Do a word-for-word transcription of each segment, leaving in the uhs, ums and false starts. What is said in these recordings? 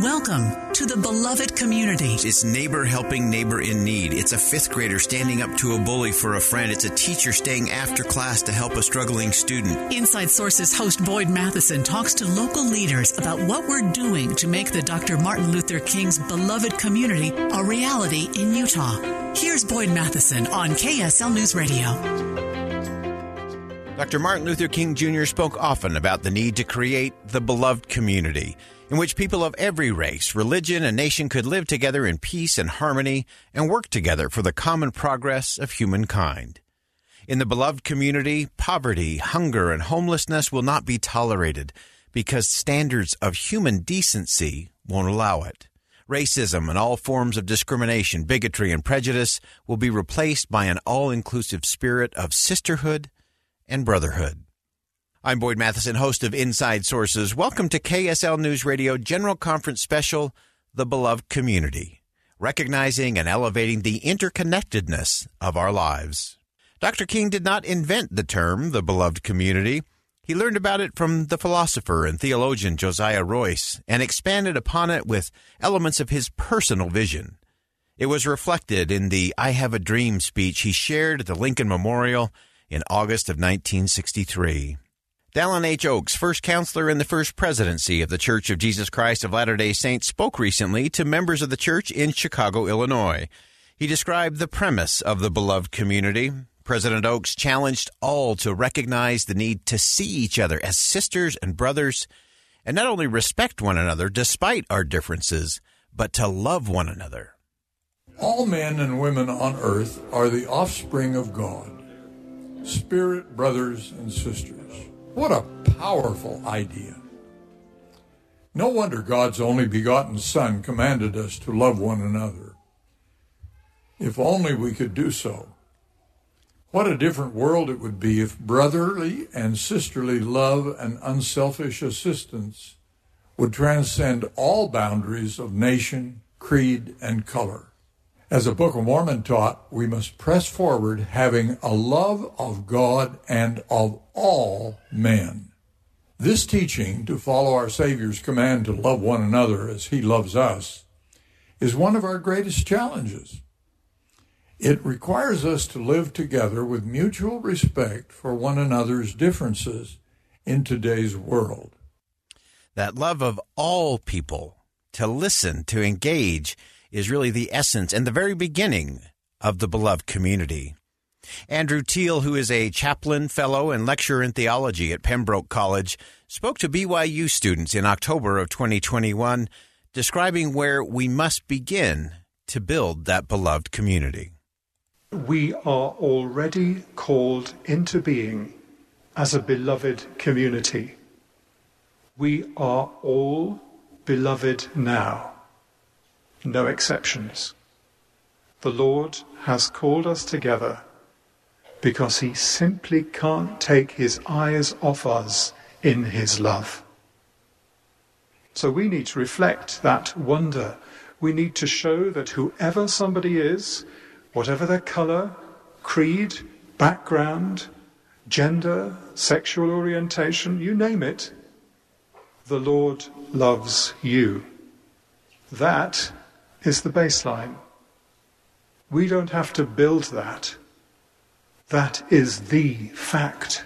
Welcome to the beloved community. It's neighbor helping neighbor in need. It's a fifth grader standing up to a bully for a friend. It's a teacher staying after class to help a struggling student. Inside Sources host Boyd Matheson talks to local leaders about what we're doing to make the Doctor Martin Luther King's beloved community a reality in Utah. Here's Boyd Matheson on K S L News Radio. Doctor Martin Luther King Junior spoke often about the need to create the beloved community, in which people of every race, religion, and nation could live together in peace and harmony and work together for the common progress of humankind. In the beloved community, poverty, hunger, and homelessness will not be tolerated because standards of human decency won't allow it. Racism and all forms of discrimination, bigotry, and prejudice will be replaced by an all-inclusive spirit of sisterhood and brotherhood. I'm Boyd Matheson, host of Inside Sources. Welcome to K S L News Radio General Conference Special, The Beloved Community, recognizing and elevating the interconnectedness of our lives. Doctor King did not invent the term, the beloved community. He learned about it from the philosopher and theologian Josiah Royce and expanded upon it with elements of his personal vision. It was reflected in the I Have a Dream speech he shared at the Lincoln Memorial in August of nineteen sixty-three. Dallin H. Oaks, first counselor in the first presidency of the Church of Jesus Christ of Latter-day Saints, spoke recently to members of the church in Chicago, Illinois. He described the premise of the beloved community. President Oaks challenged all to recognize the need to see each other as sisters and brothers, and not only respect one another despite our differences, but to love one another. All men and women on earth are the offspring of God, spirit brothers and sisters. What a powerful idea. No wonder God's only begotten Son commanded us to love one another. If only we could do so. What a different world it would be if brotherly and sisterly love and unselfish assistance would transcend all boundaries of nation, creed, and color. As the Book of Mormon taught, we must press forward having a love of God and of all men. This teaching, to follow our Savior's command to love one another as he loves us, is one of our greatest challenges. It requires us to live together with mutual respect for one another's differences in today's world. That love of all people, to listen, to engage, is really the essence and the very beginning of the beloved community. Andrew Teal, who is a chaplain, fellow, and lecturer in theology at Pembroke College, spoke to B Y U students in October of twenty twenty-one, describing where we must begin to build that beloved community. We are already called into being as a beloved community. We are all beloved now. No exceptions. The Lord has called us together because he simply can't take his eyes off us in his love. So we need to reflect that wonder. We need to show that whoever somebody is, whatever their color, creed, background, gender, sexual orientation, you name it, the Lord loves you. That is the baseline. We don't have to build that. That is the fact.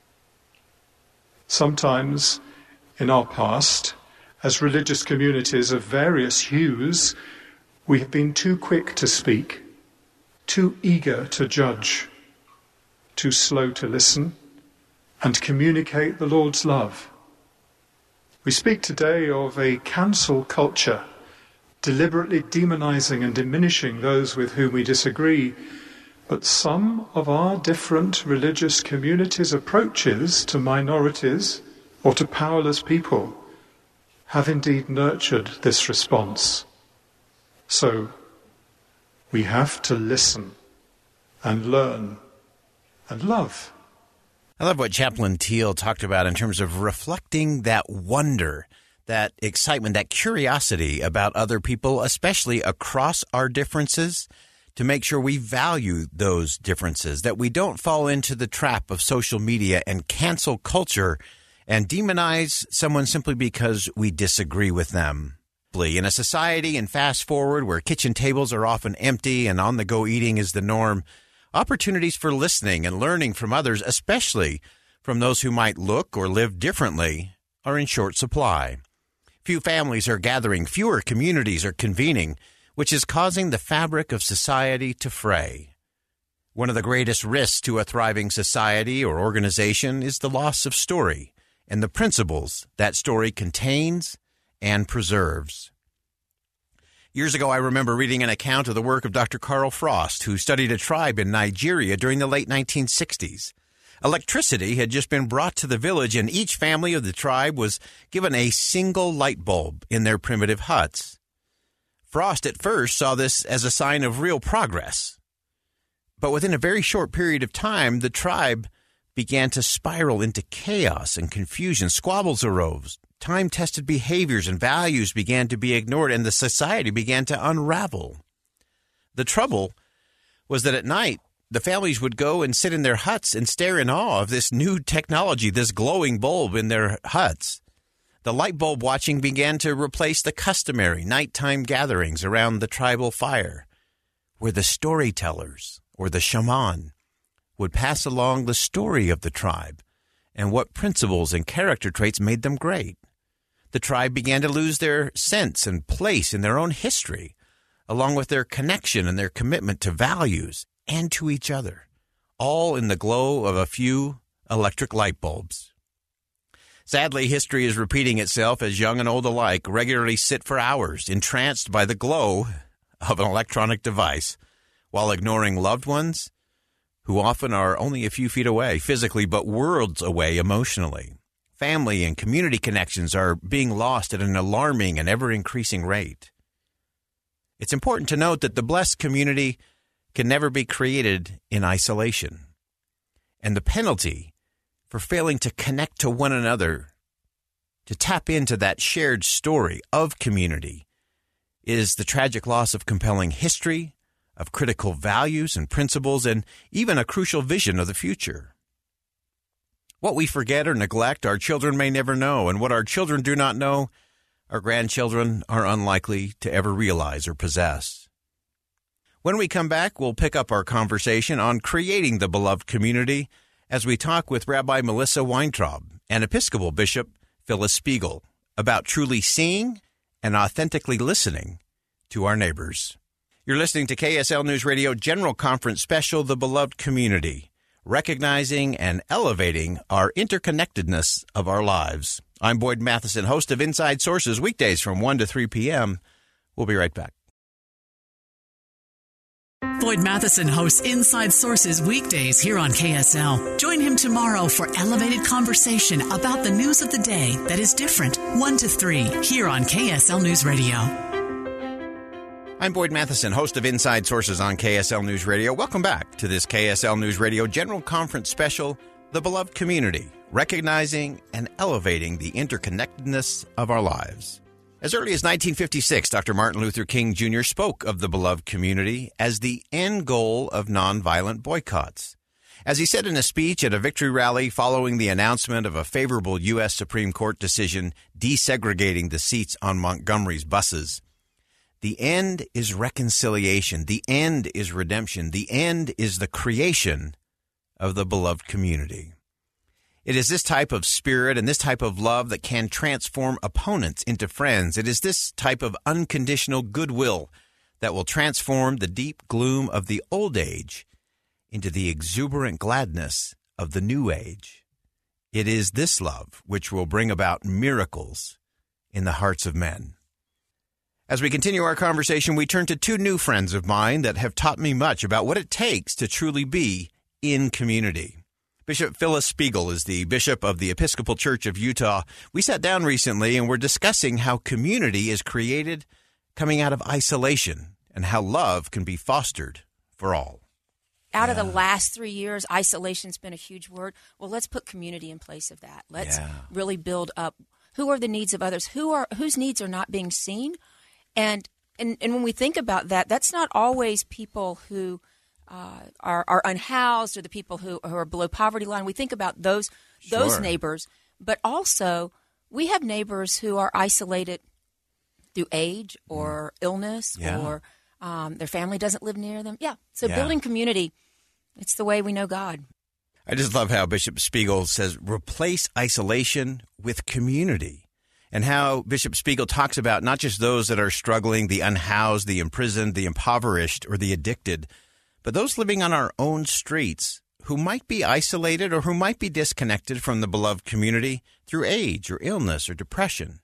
Sometimes in our past, as religious communities of various hues, we have been too quick to speak, too eager to judge, too slow to listen, and communicate the Lord's love. We speak today of a cancel culture, deliberately demonizing and diminishing those with whom we disagree. But some of our different religious communities' approaches to minorities or to powerless people have indeed nurtured this response. So we have to listen and learn and love. I love what Chaplain Teal talked about in terms of reflecting that wonder, that excitement, that curiosity about other people, especially across our differences, to make sure we value those differences, that we don't fall into the trap of social media and cancel culture and demonize someone simply because we disagree with them. deeply in a society and fast forward where kitchen tables are often empty and on-the-go eating is the norm. Opportunities for listening and learning from others, especially from those who might look or live differently, are in short supply. Few families are gathering, fewer communities are convening, which is causing the fabric of society to fray. One of the greatest risks to a thriving society or organization is the loss of story and the principles that story contains and preserves. Years ago, I remember reading an account of the work of Doctor Carl Frost, who studied a tribe in Nigeria during the late nineteen sixties. Electricity had just been brought to the village, and each family of the tribe was given a single light bulb in their primitive huts. Frost at first saw this as a sign of real progress. But within a very short period of time, the tribe began to spiral into chaos and confusion. Squabbles arose. Time-tested behaviors and values began to be ignored, and the society began to unravel. The trouble was that at night, the families would go and sit in their huts and stare in awe of this new technology, this glowing bulb in their huts. The light bulb watching began to replace the customary nighttime gatherings around the tribal fire, where the storytellers or the shaman would pass along the story of the tribe and what principles and character traits made them great. The tribe began to lose their sense and place in their own history, along with their connection and their commitment to values and to each other, all in the glow of a few electric light bulbs. Sadly, history is repeating itself as young and old alike regularly sit for hours entranced by the glow of an electronic device while ignoring loved ones who often are only a few feet away physically but worlds away emotionally. Family and community connections are being lost at an alarming and ever-increasing rate. It's important to note that the blessed community can never be created in isolation. And the penalty for failing to connect to one another, to tap into that shared story of community, is the tragic loss of compelling history, of critical values and principles, and even a crucial vision of the future. What we forget or neglect, our children may never know, and what our children do not know, our grandchildren are unlikely to ever realize or possess. When we come back, we'll pick up our conversation on creating the beloved community as we talk with Rabbi Melissa Weintraub and Episcopal Bishop Phyllis Spiegel about truly seeing and authentically listening to our neighbors. You're listening to K S L News Radio General Conference Special, The Beloved Community, recognizing and elevating our interconnectedness of our lives. I'm Boyd Matheson, host of Inside Sources, weekdays from one to three p.m. We'll be right back. Boyd Matheson hosts Inside Sources weekdays here on K S L. Join him tomorrow for elevated conversation about the news of the day that is different, one to three, here on K S L News Radio. I'm Boyd Matheson, host of Inside Sources on K S L News Radio. Welcome back to this K S L News Radio General Conference Special, The Beloved Community, recognizing and elevating the interconnectedness of our lives. As early as nineteen fifty-six, Doctor Martin Luther King Junior spoke of the beloved community as the end goal of nonviolent boycotts. As he said in a speech at a victory rally following the announcement of a favorable U S Supreme Court decision desegregating the seats on Montgomery's buses, the end is reconciliation. The end is redemption. The end is the creation of the beloved community. It is this type of spirit and this type of love that can transform opponents into friends. It is this type of unconditional goodwill that will transform the deep gloom of the old age into the exuberant gladness of the new age. It is this love which will bring about miracles in the hearts of men. As we continue our conversation, we turn to two new friends of mine that have taught me much about what it takes to truly be in community. Bishop Phyllis Spiegel is the bishop of the Episcopal Church of Utah. We sat down recently and we're discussing how community is created coming out of isolation and how love can be fostered for all. Out yeah. of the last three years, isolation's been a huge word. Well, let's put community in place of that. Let's yeah. really build up. Who are the needs of others? Who are whose needs are not being seen? And, and and when we think about that, that's not always people who uh, are, are unhoused or the people who, who are below poverty line. We think about those those Sure. neighbors, but also we have neighbors who are isolated through age or mm. illness yeah. or um, their family doesn't live near them. Yeah. So yeah. building community, it's the way we know God. I just love how Bishop Spiegel says, replace isolation with community. And how Bishop Spiegel talks about not just those that are struggling, the unhoused, the imprisoned, the impoverished, or the addicted, but those living on our own streets who might be isolated or who might be disconnected from the beloved community through age or illness or depression.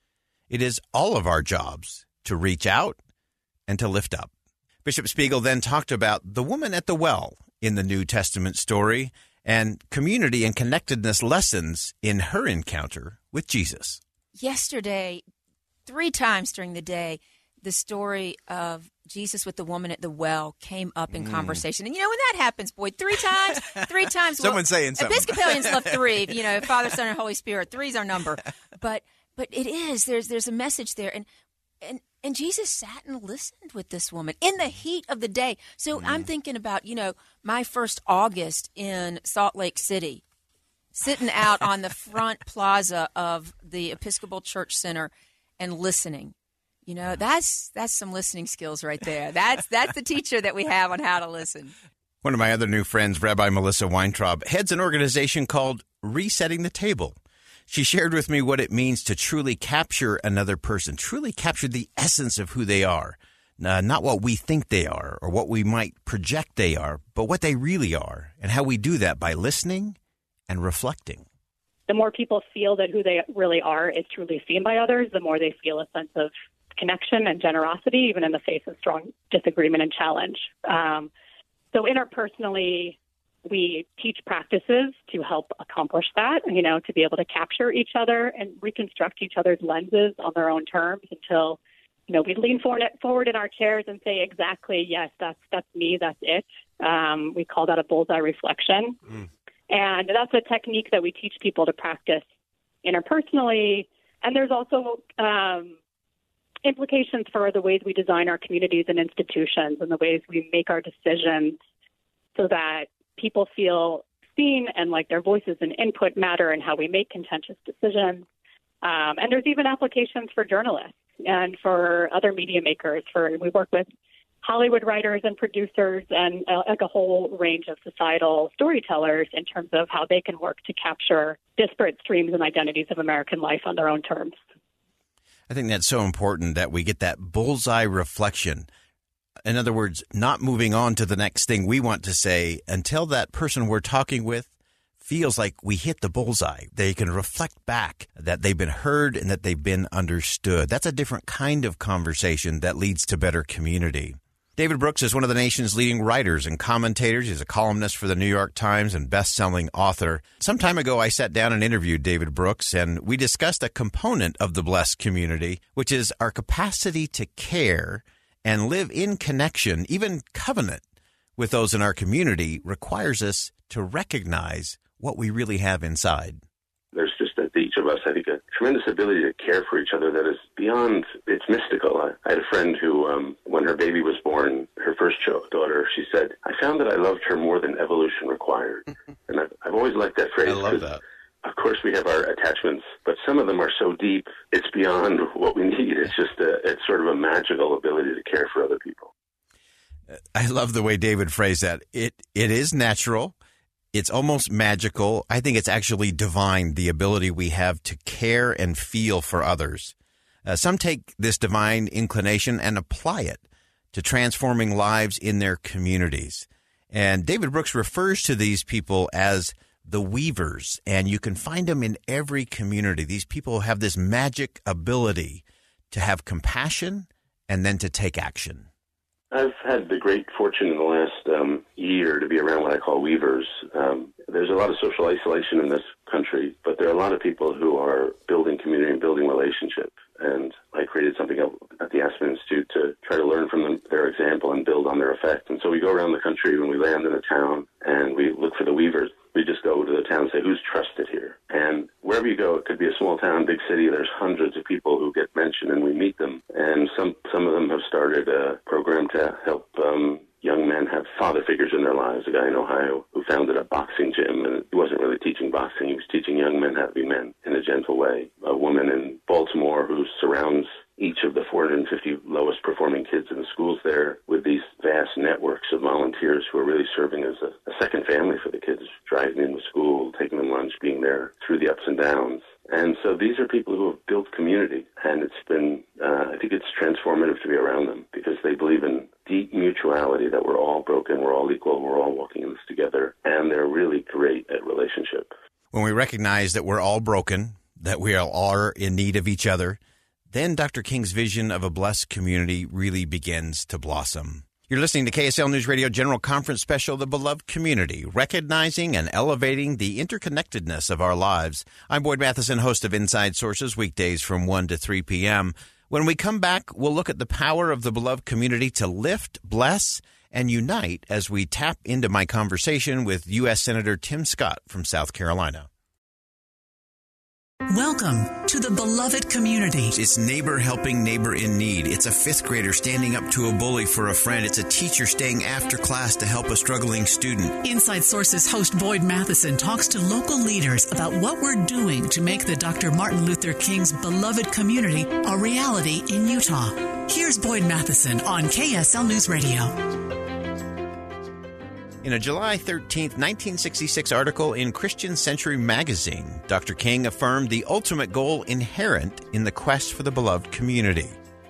It is all of our jobs to reach out and to lift up. Bishop Spiegel then talked about the woman at the well in the New Testament story and community and connectedness lessons in her encounter with Jesus. Yesterday, three times during the day, the story of Jesus with the woman at the well came up in mm. conversation. And you know, when that happens, boy, three times, three times. Someone's well, saying something. Episcopalians love three, you know, Father, Son, and Holy Spirit. Three's our number. But but it is, there's there's a message there. And and and Jesus sat and listened with this woman in the heat of the day. So mm. I'm thinking about, you know, my first August in Salt Lake City, sitting out on the front plaza of the Episcopal Church Center and listening. You know, that's that's some listening skills right there. That's that's the teacher that we have on how to listen. One of my other new friends, Rabbi Melissa Weintraub, heads an organization called Resetting the Table. She shared with me what it means to truly capture another person, truly capture the essence of who they are, uh, not what we think they are or what we might project they are, but what they really are, and how we do that by listening and reflecting. The more people feel that who they really are is truly seen by others, the more they feel a sense of connection and generosity, even in the face of strong disagreement and challenge. Um, so interpersonally, we teach practices to help accomplish that, you know, to be able to capture each other and reconstruct each other's lenses on their own terms until, you know, we lean forward, forward in our chairs and say, exactly, yes, that's that's me, that's it. Um, we call that a bullseye reflection. Mm. And that's a technique that we teach people to practice interpersonally. And there's also um, implications for the ways we design our communities and institutions and the ways we make our decisions so that people feel seen and like their voices and input matter in how we make contentious decisions. Um, and there's even applications for journalists and for other media makers. For we work with Hollywood writers and producers and uh, like a whole range of societal storytellers in terms of how they can work to capture disparate streams and identities of American life on their own terms. I think that's so important that we get that bullseye reflection. In other words, not moving on to the next thing we want to say until that person we're talking with feels like we hit the bullseye. They can reflect back that they've been heard and that they've been understood. That's a different kind of conversation that leads to better community. David Brooks is one of the nation's leading writers and commentators. He's a columnist for the New York Times and best-selling author. Some time ago, I sat down and interviewed David Brooks, and we discussed a component of the blessed community, which is our capacity to care and live in connection, even covenant, with those in our community requires us to recognize what we really have inside. There's just at each of us, I think, a tremendous ability to care for each other that is beyond, it's mystical. I, I had a friend who, um, when her baby was born, her first daughter, she said, I found that I loved her more than evolution required. And I've, I've always liked that phrase. I love that. Of course, we have our attachments, but some of them are so deep, it's beyond what we need. It's just a, it's sort of a magical ability to care for other people. I love the way David phrased that. It It is natural. It's almost magical. I think it's actually divine, the ability we have to care and feel for others. Uh, some take this divine inclination and apply it to transforming lives in their communities. And David Brooks refers to these people as the weavers, and you can find them in every community. These people have this magic ability to have compassion and then to take action. I've had the great fortune in the last um, year to be around what I call weavers. Um, there's a lot of social isolation in this country, but there are a lot of people who are building community and building relationship. And I created something at the Aspen Institute to try to learn from them, their example and build on their effect. And so we go around the country when we land in a town and we look for the weavers. We just go to the town and say, who's trusted here? And wherever you go, it could be a small town, big city, there's hundreds of people who get mentioned and we meet them. And some, some of them have started a program to help um, young men have father figures in their lives. A guy in Ohio who founded a boxing gym, and he wasn't really teaching boxing. He was teaching young men how to be men in a gentle way. A woman in Baltimore who surrounds each of the four hundred fifty lowest performing kids in the schools there with these vast networks of volunteers who are really serving as a, a second family for the kids, driving them to school, taking them lunch, being there through the ups and downs. And so these are people who have built community, and it's been, uh, I think it's transformative to be around them because they believe in deep mutuality, that we're all broken, we're all equal, we're all walking in this together, and they're really great at relationship. When we recognize that we're all broken, that we all are in need of each other, then Doctor King's vision of a blessed community really begins to blossom. You're listening to K S L News Radio General Conference Special, The Beloved Community, recognizing and elevating the interconnectedness of our lives. I'm Boyd Matheson, host of Inside Sources, weekdays from one to three p.m. When we come back, we'll look at the power of the beloved community to lift, bless, and unite as we tap into my conversation with U S Senator Tim Scott from South Carolina. Welcome to the beloved community. It's neighbor helping neighbor in need. It's a fifth grader standing up to a bully for a friend. It's a teacher staying after class to help a struggling student. Inside Sources host Boyd Matheson talks to local leaders about what we're doing to make the Doctor Martin Luther King's beloved community a reality in Utah. Here's Boyd Matheson on K S L News Radio. In a July thirteenth, nineteen sixty-six article in Christian Century magazine, Doctor King affirmed the ultimate goal inherent in the quest for the beloved community.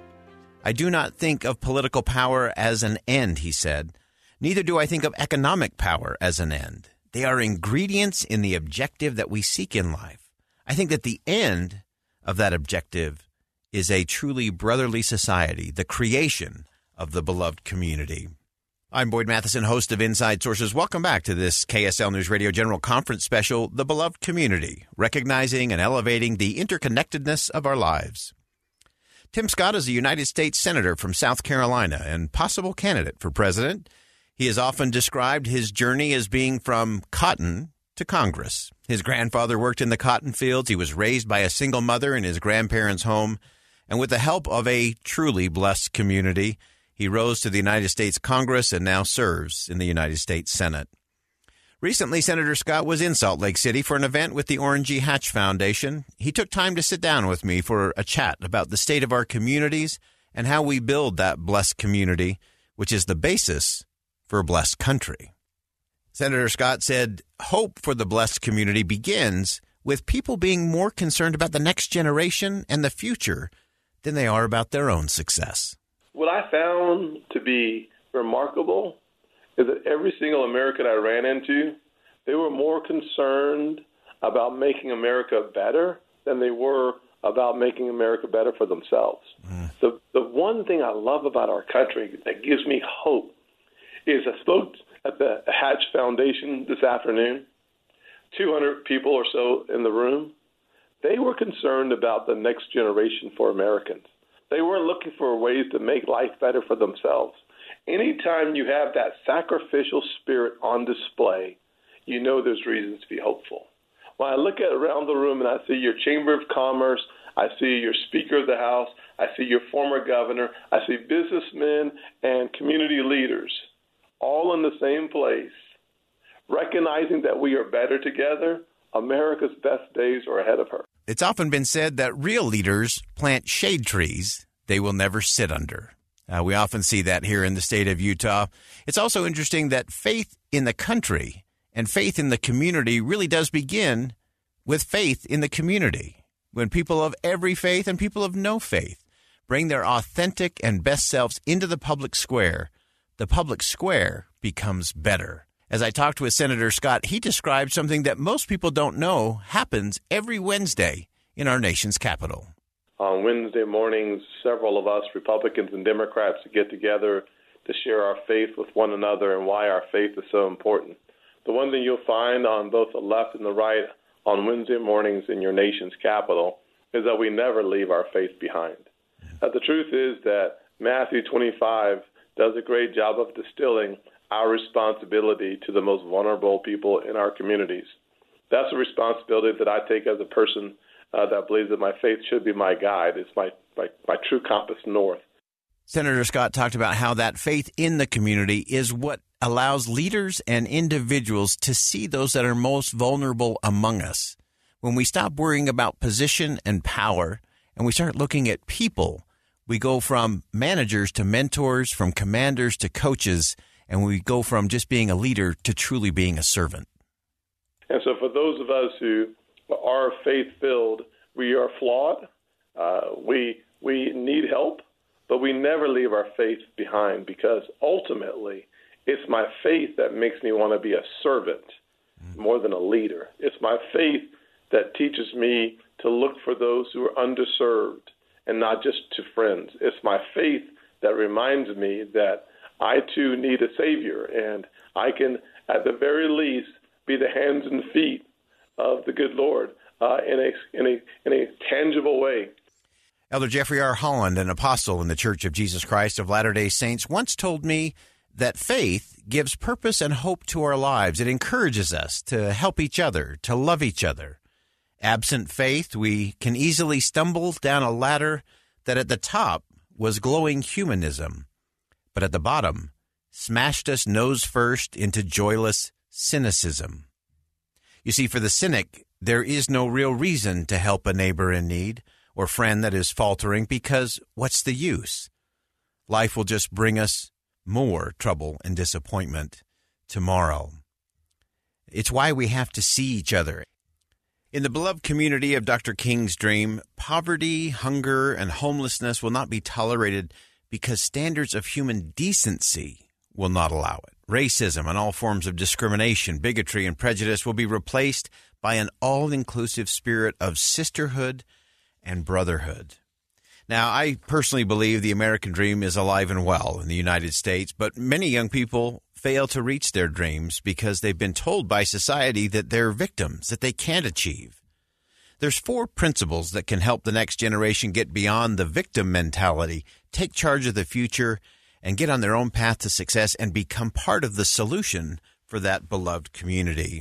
I do not think of political power as an end, he said. Neither do I think of economic power as an end. They are ingredients in the objective that we seek in life. I think that the end of that objective is a truly brotherly society, the creation of the beloved community. I'm Boyd Matheson, host of Inside Sources. Welcome back to this K S L News Radio General Conference Special, The Beloved Community, recognizing and elevating the interconnectedness of our lives. Tim Scott is a United States Senator from South Carolina and possible candidate for president. He has often described his journey as being from cotton to Congress. His grandfather worked in the cotton fields. He was raised by a single mother in his grandparents' home. And with the help of a truly blessed community, he rose to the United States Congress and now serves in the United States Senate. Recently, Senator Scott was in Salt Lake City for an event with the Orrin G. Hatch Foundation. He took time to sit down with me for a chat about the state of our communities and how we build that blessed community, which is the basis for a blessed country. Senator Scott said, hope for the blessed community begins with people being more concerned about the next generation and the future than they are about their own success. What I found to be remarkable is that every single American I ran into, they were more concerned about making America better than they were about making America better for themselves. Mm. The the one thing I love about our country that gives me hope is I spoke at the Hatch Foundation this afternoon, two hundred people or so in the room. They were concerned about the next generation for Americans. They weren't looking for ways to make life better for themselves. Anytime you have that sacrificial spirit on display, you know there's reasons to be hopeful. When I look at around the room and I see your Chamber of Commerce, I see your Speaker of the House, I see your former governor, I see businessmen and community leaders all in the same place, recognizing that we are better together, America's best days are ahead of her. It's often been said that real leaders plant shade trees they will never sit under. Uh, we often see that here in the state of Utah. It's also interesting that faith in the country and faith in the community really does begin with faith in the community. When people of every faith and people of no faith bring their authentic and best selves into the public square, the public square becomes better. As I talked with Senator Scott, he described something that most people don't know happens every Wednesday in our nation's capital. On Wednesday mornings, several of us, Republicans and Democrats, get together to share our faith with one another and why our faith is so important. The one thing you'll find on both the left and the right on Wednesday mornings in your nation's capital is that we never leave our faith behind. Uh, the truth is that Matthew twenty-five does a great job of distilling our responsibility to the most vulnerable people in our communities. That's a responsibility that I take as a person uh, that believes that my faith should be my guide. It's my, my, my true compass north. Senator Scott talked about how that faith in the community is what allows leaders and individuals to see those that are most vulnerable among us. When we stop worrying about position and power and we start looking at people, We go from managers to mentors, from commanders to coaches, and we go from just being a leader to truly being a servant. And so for those of us who are faith-filled, we are flawed. Uh, we we need help, but we never leave our faith behind, because ultimately it's my faith that makes me want to be a servant more than a leader. It's my faith that teaches me to look for those who are underserved and not just to friends. It's my faith that reminds me that I too need a Savior, and I can, at the very least, be the hands and feet of the good Lord uh, in a in a in a tangible way. Elder Jeffrey R. Holland, an apostle in the Church of Jesus Christ of Latter-day Saints, once told me that faith gives purpose and hope to our lives. It encourages us to help each other, to love each other. Absent faith, we can easily stumble down a ladder that at the top was glowing humanism, but at the bottom smashed us nose first into joyless cynicism. You see, for the cynic, there is no real reason to help a neighbor in need or friend that is faltering, because what's the use? Life will just bring us more trouble and disappointment tomorrow. It's why we have to see each other. In the beloved community of Doctor King's dream, poverty, hunger, and homelessness will not be tolerated because standards of human decency will not allow it. Racism and all forms of discrimination, bigotry, and prejudice will be replaced by an all-inclusive spirit of sisterhood and brotherhood. Now, I personally believe the American dream is alive and well in the United States, but many young people fail to reach their dreams because they've been told by society that they're victims, that they can't achieve. There's four principles that can help the next generation get beyond the victim mentality, take charge of the future, and get on their own path to success and become part of the solution for that beloved community.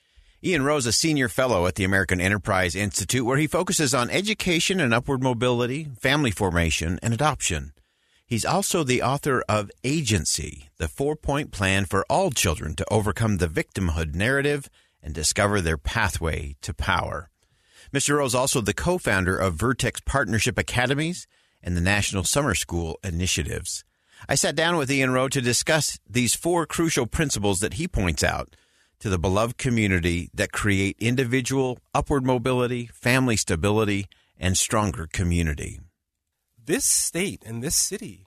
Ian Rose, a senior fellow at the American Enterprise Institute, where he focuses on education and upward mobility, family formation, and adoption. He's also the author of Agency, the four-point plan for all children to overcome the victimhood narrative and discover their pathway to power. Mister Rose is also the co-founder of Vertex Partnership Academies and the National Summer School Initiatives. I sat down with Ian Rose to discuss these four crucial principles that he points out to the beloved community that create individual upward mobility, family stability, and stronger community. This state and this city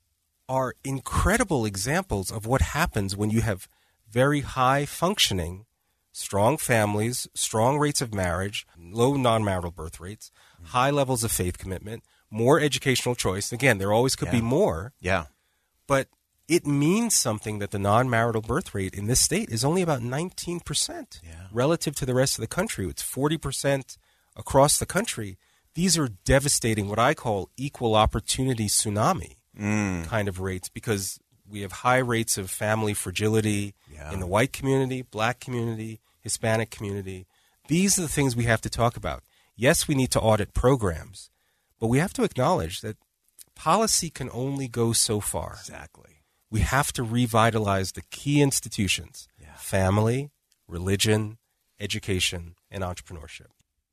are incredible examples of what happens when you have very high functioning, strong families, strong rates of marriage, low non-marital birth rates, high levels of faith commitment, more educational choice. Again, there always could yeah. be more. Yeah. But it means something that the non-marital birth rate in this state is only about nineteen percent yeah. relative to the rest of the country. It's forty percent across the country. These are devastating, what I call equal opportunity tsunami mm. kind of rates, because we have high rates of family fragility yeah. in the white community, black community, Hispanic community. These are the things we have to talk about. Yes, we need to audit programs, but we have to acknowledge that policy can only go so far. Exactly. We have to revitalize the key institutions, yeah. family, religion, education, and entrepreneurship.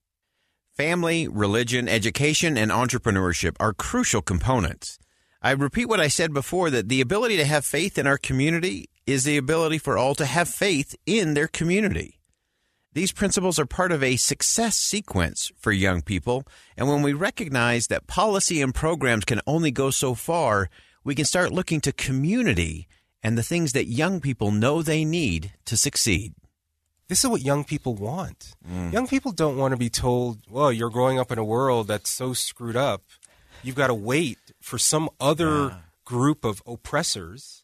Family, religion, education, and entrepreneurship are crucial components. I repeat what I said before, that the ability to have faith in our community is the ability for all to have faith in their community. These principles are part of a success sequence for young people, and when we recognize that policy and programs can only go so far, we can start looking to community and the things that young people know they need to succeed. This is what young people want. Mm. Young people don't want to be told, well, you're growing up in a world that's so screwed up. You've got to wait for some other yeah. group of oppressors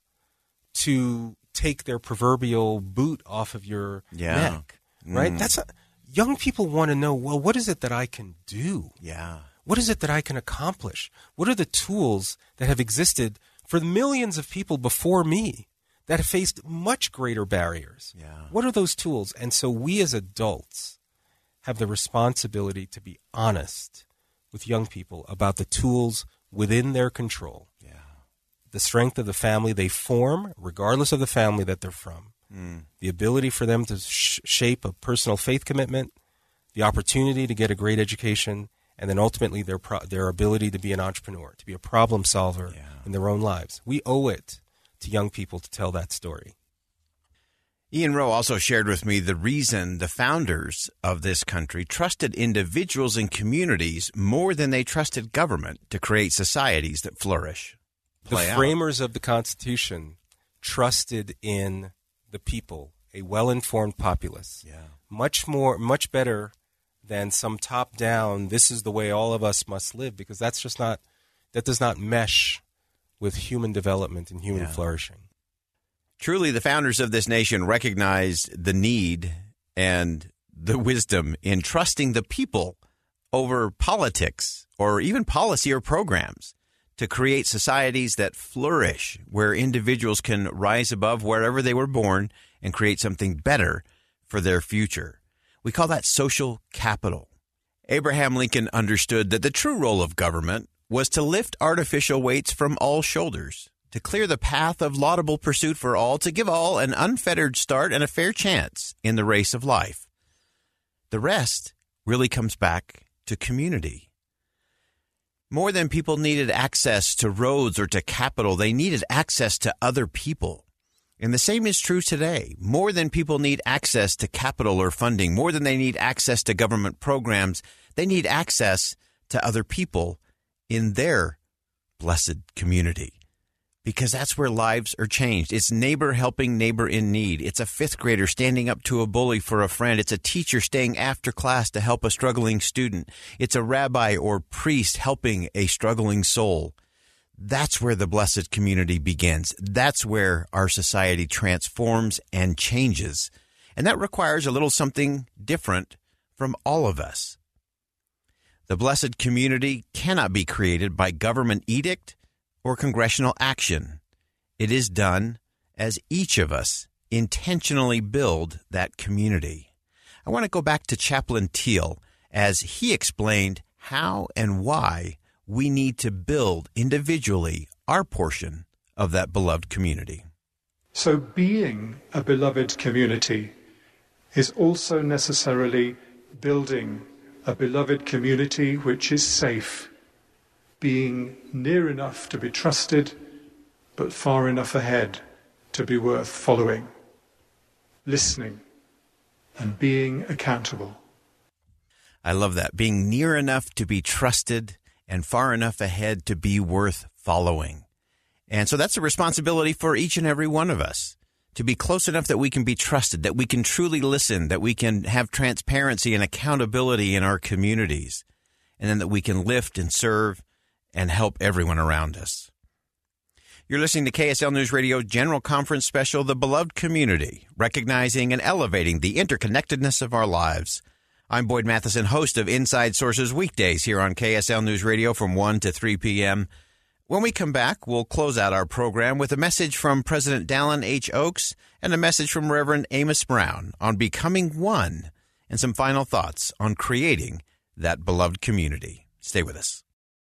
to take their proverbial boot off of your yeah. neck. Right? Mm. That's a, young people want to know, well, what is it that I can do? Yeah. What is it that I can accomplish? What are the tools that have existed for millions of people before me that have faced much greater barriers? Yeah. What are those tools? And so we as adults have the responsibility to be honest with young people about the tools within their control. Yeah. The strength of the family they form, regardless of the family that they're from. Mm. The ability for them to sh- shape a personal faith commitment, the opportunity to get a great education, and then ultimately their pro- their ability to be an entrepreneur, to be a problem solver yeah. in their own lives. We owe it to young people to tell that story. Ian Rowe also shared with me the reason the founders of this country trusted individuals and communities more than they trusted government to create societies that flourish. Play the framers out. of the Constitution trusted in the people, a well-informed populace, yeah. much more, much better than some top-down, this is the way all of us must live, because that's just not, that does not mesh with human development and human yeah. flourishing. Truly, the founders of this nation recognized the need and the wisdom in trusting the people over politics or even policy or programs to create societies that flourish, where individuals can rise above wherever they were born and create something better for their future. We call that social capital. Abraham Lincoln understood that the true role of government was to lift artificial weights from all shoulders, to clear the path of laudable pursuit for all, to give all an unfettered start and a fair chance in the race of life. The rest really comes back to community. More than people needed access to roads or to capital, they needed access to other people. And the same is true today. More than people need access to capital or funding, more than they need access to government programs, they need access to other people in their blessed community. Because that's where lives are changed. It's neighbor helping neighbor in need. It's a fifth grader standing up to a bully for a friend. It's a teacher staying after class to help a struggling student. It's a rabbi or priest helping a struggling soul. That's where the blessed community begins. That's where our society transforms and changes. And that requires a little something different from all of us. The blessed community cannot be created by government edict or congressional action. It is done as each of us intentionally build that community. I want to go back to Chaplain Teal as he explained how and why we need to build individually our portion of that beloved community. So being a beloved community is also necessarily building a beloved community which is safe, being near enough to be trusted, but far enough ahead to be worth following, listening, and being accountable. I love that. Being near enough to be trusted and far enough ahead to be worth following. And so that's a responsibility for each and every one of us, to be close enough that we can be trusted, that we can truly listen, that we can have transparency and accountability in our communities, and then that we can lift and serve and help everyone around us. You're listening to K S L News Radio General Conference Special, The Beloved Community, recognizing and elevating the interconnectedness of our lives. I'm Boyd Matheson, host of Inside Sources weekdays here on K S L News Radio from one to three p.m. When we come back, we'll close out our program with a message from President Dallin H. Oaks and a message from Reverend Amos Brown on becoming one, and some final thoughts on creating that beloved community. Stay with us.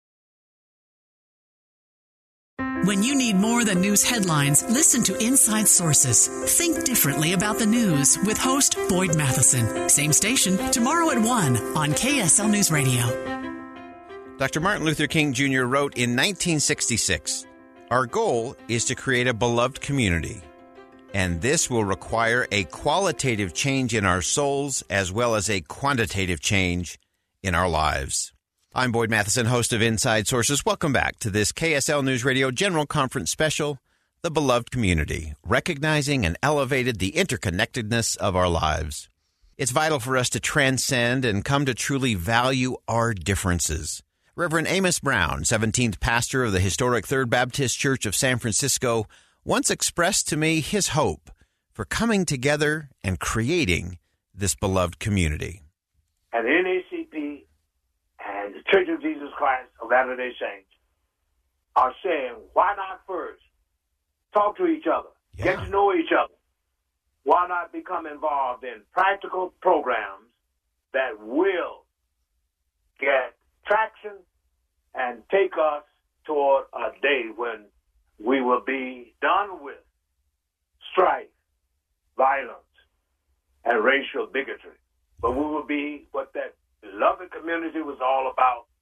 When you need more than news headlines, listen to Inside Sources. Think differently about the news with host Boyd Matheson. Same station, tomorrow at one on K S L News Radio. Doctor Martin Luther King Junior wrote in nineteen sixty-six, "Our goal is to create a beloved community, and this will require a qualitative change in our souls as well as a quantitative change in our lives." I'm Boyd Matheson, host of Inside Sources. Welcome back to this K S L News Radio General Conference Special, The Beloved Community, recognizing and elevated the interconnectedness of our lives. It's vital for us to transcend and come to truly value our differences. Reverend Amos Brown, seventeenth pastor of the historic Third Baptist Church of San Francisco, once expressed to me his hope for coming together and creating this beloved community. At N A C P and the Church of Jesus Christ of Latter-day Saints are saying, why not first talk to each other, yeah. get to know each other? Why not become involved in practical programs that will get traction and take us toward a day when we will be done with strife, violence, and racial bigotry. But we will be what that beloved community was all about,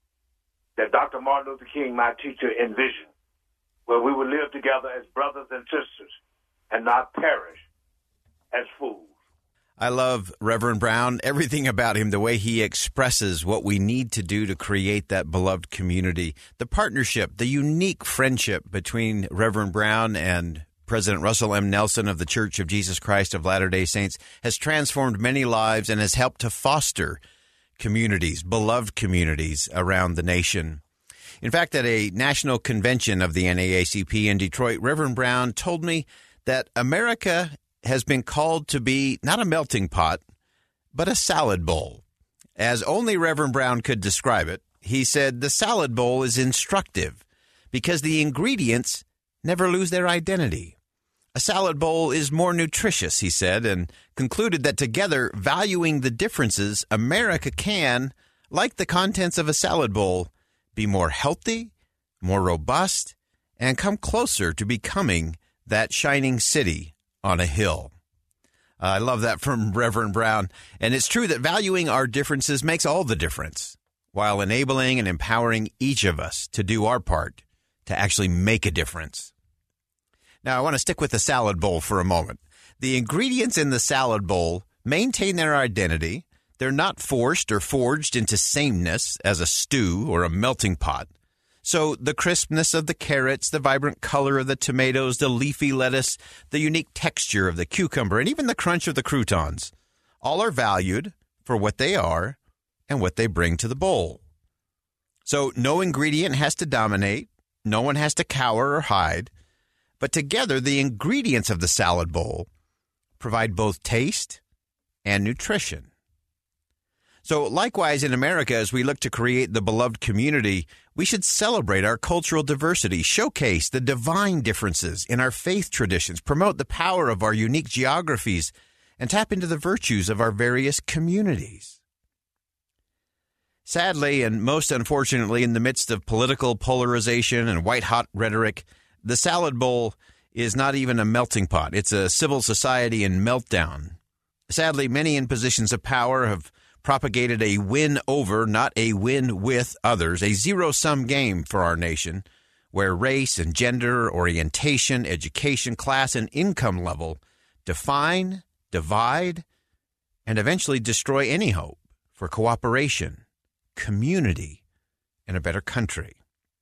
that Doctor Martin Luther King, my teacher, envisioned, where we would live together as brothers and sisters and not perish as fools. I love Reverend Brown, everything about him, the way he expresses what we need to do to create that beloved community, the partnership, the unique friendship between Reverend Brown and President Russell M. Nelson of the Church of Jesus Christ of Latter-day Saints has transformed many lives and has helped to foster communities, beloved communities around the nation. In fact, at a national convention of the N double A C P in Detroit, Reverend Brown told me that America has been called to be not a melting pot, but a salad bowl. As only Reverend Brown could describe it, he said the salad bowl is instructive because the ingredients never lose their identity. A salad bowl is more nutritious, he said, and concluded that together, valuing the differences, America can, like the contents of a salad bowl, be more healthy, more robust, and come closer to becoming that shining city on a hill. Uh, I love that from Reverend Brown. And it's true that valuing our differences makes all the difference, while enabling and empowering each of us to do our part to actually make a difference. Now, I want to stick with the salad bowl for a moment. The ingredients in the salad bowl maintain their identity. They're not forced or forged into sameness as a stew or a melting pot. So the crispness of the carrots, the vibrant color of the tomatoes, the leafy lettuce, the unique texture of the cucumber, and even the crunch of the croutons, all are valued for what they are and what they bring to the bowl. So no ingredient has to dominate. No one has to cower or hide. But together, the ingredients of the salad bowl provide both taste and nutrition. So likewise, in America, as we look to create the beloved community, we should celebrate our cultural diversity, showcase the divine differences in our faith traditions, promote the power of our unique geographies, and tap into the virtues of our various communities. Sadly, and most unfortunately, in the midst of political polarization and white-hot rhetoric, the salad bowl is not even a melting pot. It's a civil society in meltdown. Sadly, many in positions of power have propagated a win over, not a win with others, a zero-sum game for our nation, where race and gender, orientation, education, class, and income level define, divide, and eventually destroy any hope for cooperation, community, and a better country.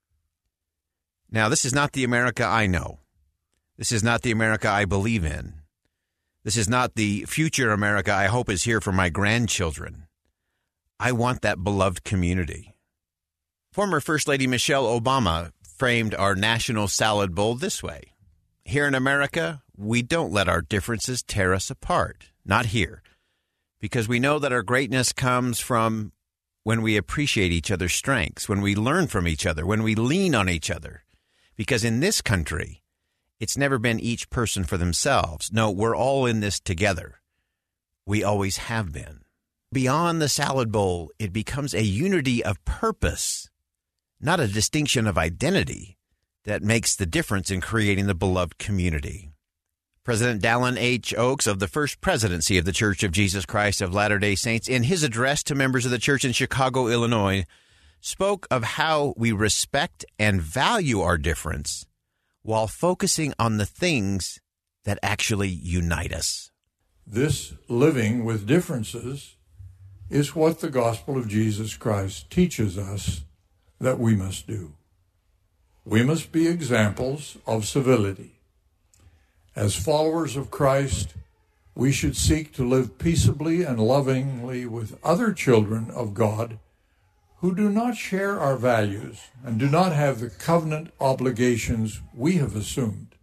Now, this is not the America I know. This is not the America I believe in. This is not the future America I hope is here for my grandchildren. I want that beloved community. Former First Lady Michelle Obama framed our national salad bowl this way. Here in America, we don't let our differences tear us apart. Not here. Because we know that our greatness comes from when we appreciate each other's strengths, when we learn from each other, when we lean on each other. Because in this country, it's never been each person for themselves. No, we're all in this together. We always have been. Beyond the salad bowl, it becomes a unity of purpose, not a distinction of identity, that makes the difference in creating the beloved community. President Dallin H. Oaks of the First Presidency of the Church of Jesus Christ of Latter-day Saints, in his address to members of the church in Chicago, Illinois, spoke of how we respect and value our difference while focusing on the things that actually unite us. This living with differences is what the gospel of Jesus Christ teaches us that we must do. We must be examples of civility. As followers of Christ, we should seek to live peaceably and lovingly with other children of God who do not share our values and do not have the covenant obligations we have assumed.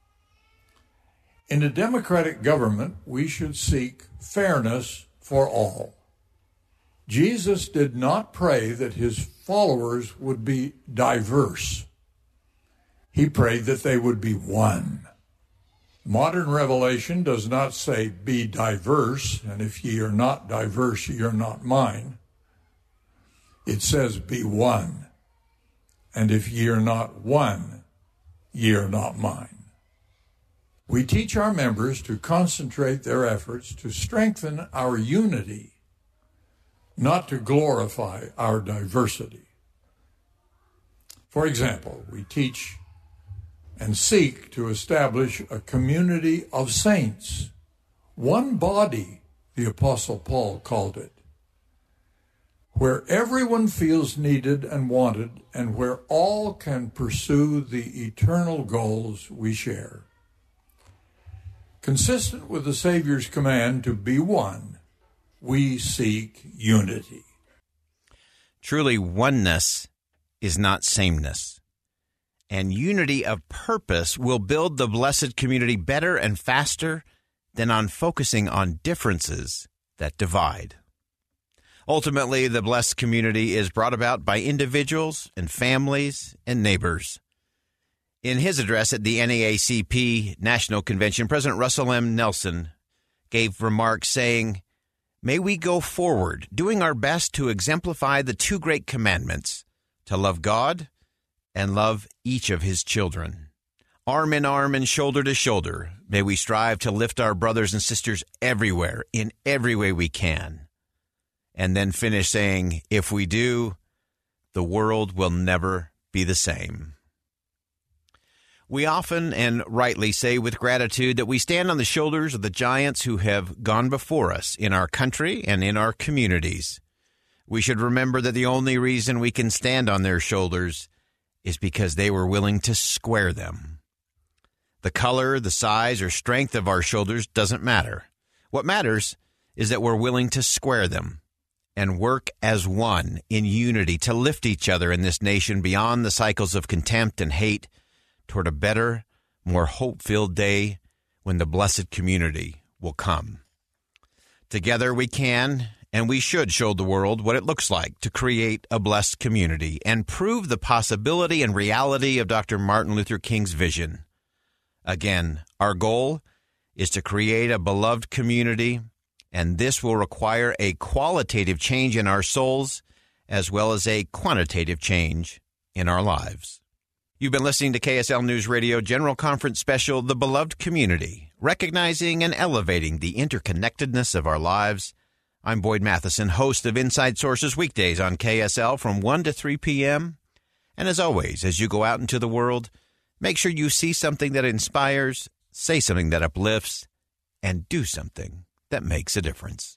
In a democratic government, we should seek fairness for all. Jesus did not pray that his followers would be diverse. He prayed that they would be one. Modern revelation does not say, be diverse, and if ye are not diverse, ye are not mine. It says, be one, and if ye are not one, ye are not mine. We teach our members to concentrate their efforts to strengthen our unity, not to glorify our diversity. For example, we teach and seek to establish a community of saints, one body, the Apostle Paul called it, where everyone feels needed and wanted, and where all can pursue the eternal goals we share. Consistent with the Savior's command to be one, we seek unity. Truly, oneness is not sameness. And unity of purpose will build the blessed community better and faster than on focusing on differences that divide. Ultimately, the blessed community is brought about by individuals and families and neighbors. In his address at the N double A C P National Convention, President Russell M. Nelson gave remarks saying, "May we go forward, doing our best to exemplify the two great commandments, to love God and love each of his children. Arm in arm and shoulder to shoulder, may we strive to lift our brothers and sisters everywhere, in every way we can." And then finish saying, if we do, the world will never be the same. We often and rightly say with gratitude that we stand on the shoulders of the giants who have gone before us in our country and in our communities. We should remember that the only reason we can stand on their shoulders is because they were willing to square them. The color, the size, or strength of our shoulders doesn't matter. What matters is that we're willing to square them and work as one in unity to lift each other in this nation beyond the cycles of contempt and hate toward a better, more hope-filled day when the blessed community will come. Together we can and we should show the world what it looks like to create a blessed community and prove the possibility and reality of Doctor Martin Luther King's vision. Again, our goal is to create a beloved community, and this will require a qualitative change in our souls as well as a quantitative change in our lives. You've been listening to K S L News Radio General Conference Special, The Beloved Community, recognizing and elevating the interconnectedness of our lives. I'm Boyd Matheson, host of Inside Sources, weekdays on K S L from one to three p.m. And as always, as you go out into the world, make sure you see something that inspires, say something that uplifts, and do something that makes a difference.